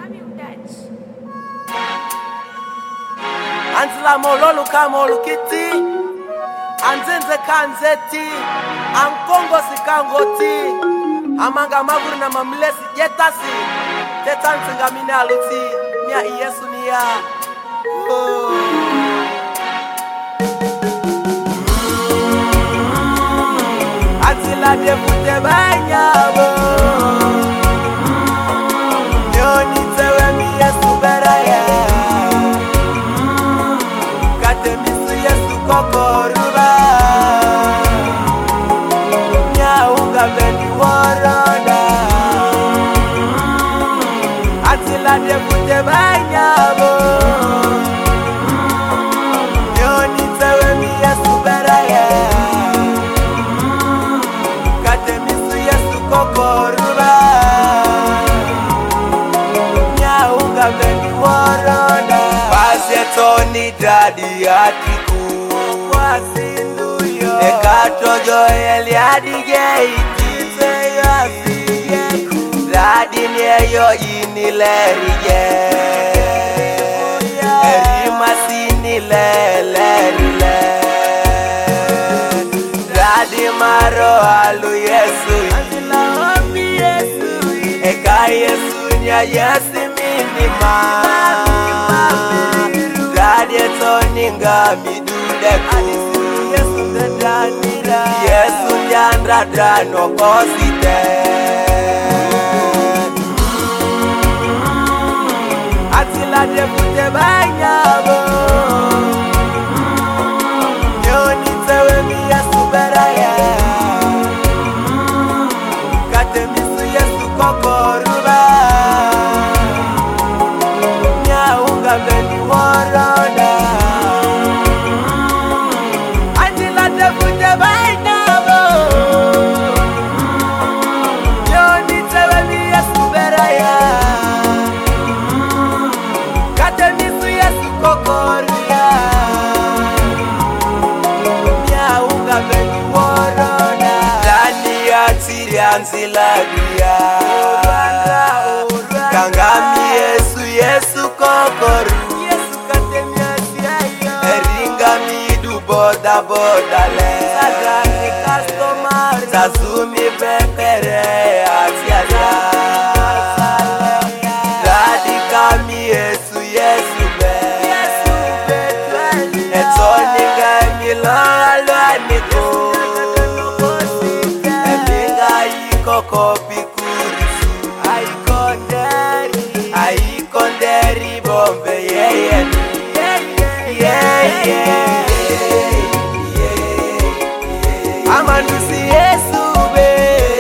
Anzila mololu kamolu kiti Anzenze kanzeti Ankongo sikangoti Amanga mavuri na mamlesi jetasi Tetansi ngamine aluti Nia Yesu niya Anzila devute banyabo Nyoni tewe mi Yesu beraya Kokoruba Nyaunga veni warada Atila devute banyabo Nyoni tewe mi Yesu beraya Kate misu Yesu kokoruba Nyaunga veni warada Pasetoni dadi atiku Ekatojo eliadige Radini eyo inilerige Erimasini lelerile Radi maro alu Yesu Eka Yesu nya Yesu minima Radi etoninga midudeku Yesu nyandra drano kosite Atila devute banyabo Nyoni tewe mi Yesu beraya Kate misu Yesu kokoruba Nyaunga veni warada Anzilagia Kangami Yesu kokoru Yesu katemia siya Eringa midu boda le Sadrani customer Tazumi pekere asiaza Radikami Yesu be Etoni ngami lalwaniko Kopi kurisu Aikonderi bombe Amanusi Yesu be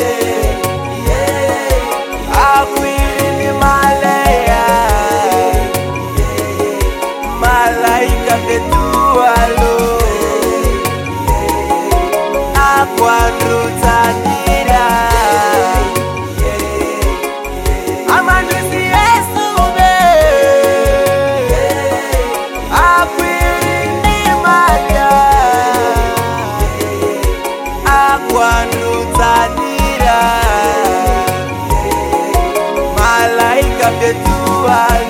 Akwiri ni malaya Malaika betualo Akwanrutani Malaika betualo